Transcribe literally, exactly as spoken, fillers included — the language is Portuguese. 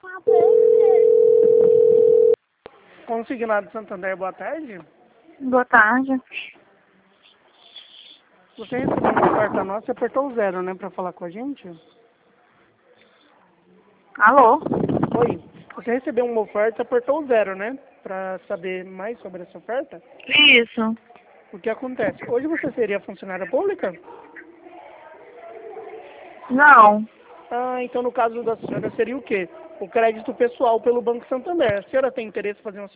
Consignado Santander, boa tarde. Boa tarde. Você recebeu uma oferta nossa e apertou o zero, né, pra falar com a gente? Alô? Oi. Você recebeu uma oferta e apertou o zero, né, pra saber mais sobre essa oferta? Isso. O que acontece? Hoje você seria funcionária pública? Não. Ah, então no caso da senhora seria o quê? O crédito pessoal pelo Banco Santander. A senhora tem interesse em fazer uma